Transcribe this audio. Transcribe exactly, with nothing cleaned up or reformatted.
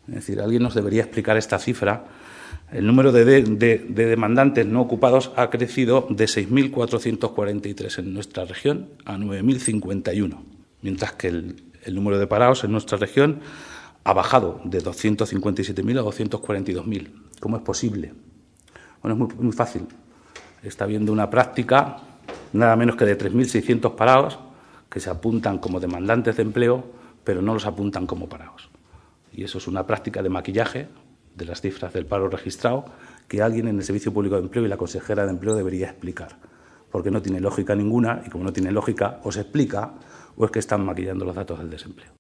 Es decir, alguien nos debería explicar esta cifra. El número de, de, de, de demandantes no ocupados ha crecido de seis mil cuatrocientos cuarenta y tres en nuestra región a nueve mil cincuenta y uno, mientras que el, el número de parados en nuestra región ha bajado de doscientos cincuenta y siete mil a doscientos cuarenta y dos mil. ¿Cómo es posible? Bueno, es muy, muy fácil. Está habiendo una práctica, nada menos que de tres mil seiscientos parados, que se apuntan como demandantes de empleo, pero no los apuntan como parados. Y eso es una práctica de maquillaje de las cifras del paro registrado que alguien en el Servicio Público de Empleo y la consejera de Empleo debería explicar, porque no tiene lógica ninguna y como no tiene lógica, o se explica o es que están maquillando los datos del desempleo.